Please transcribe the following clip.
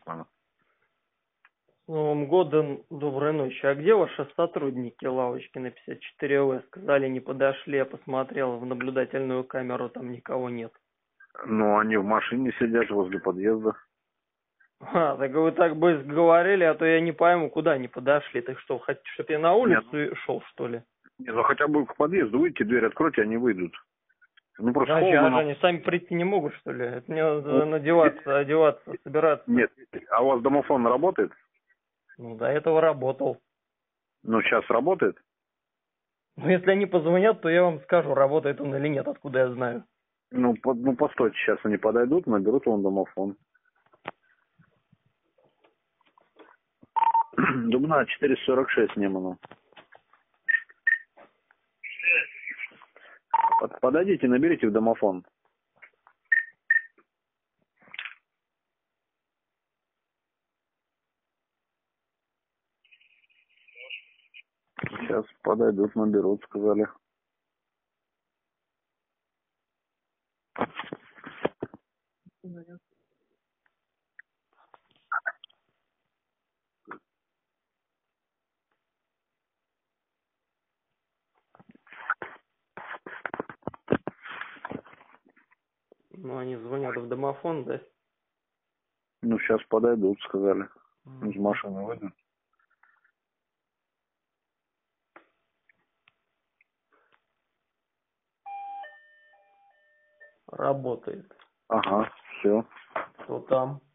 спокойно. С Новым годом, доброй ночи. А где ваши сотрудники лавочки на 54В? Сказали, не подошли, я посмотрел в наблюдательную камеру, там никого нет. Ну, они в машине сидят возле подъезда. Так вы так быстро говорили, а то я не пойму, куда они подошли. Так что, хотите, чтобы я на Нет, улицу шел, что ли? не, ну хотя бы к подъезду выйти, дверь откройте, они выйдут. Ну, просто А холодно. сейчас они сами прийти не могут, что ли? Это мне надо Ну, одеваться, собираться. нет, а у вас домофон работает? Ну, до этого работал. Ну, сейчас работает? Ну, если они позвонят, то я вам скажу, работает он или нет, откуда я знаю. Ну, постойте, сейчас они подойдут, наберут вам домофон. Дубна 446 Немана. Подойдите, наберите в домофон. Сейчас подойдут, наберут, сказали. Ну, они звонят в домофон, да? Ну, сейчас подойдут, сказали. Из Мгм. машины выйдут. Работает. Ага, все. Кто там?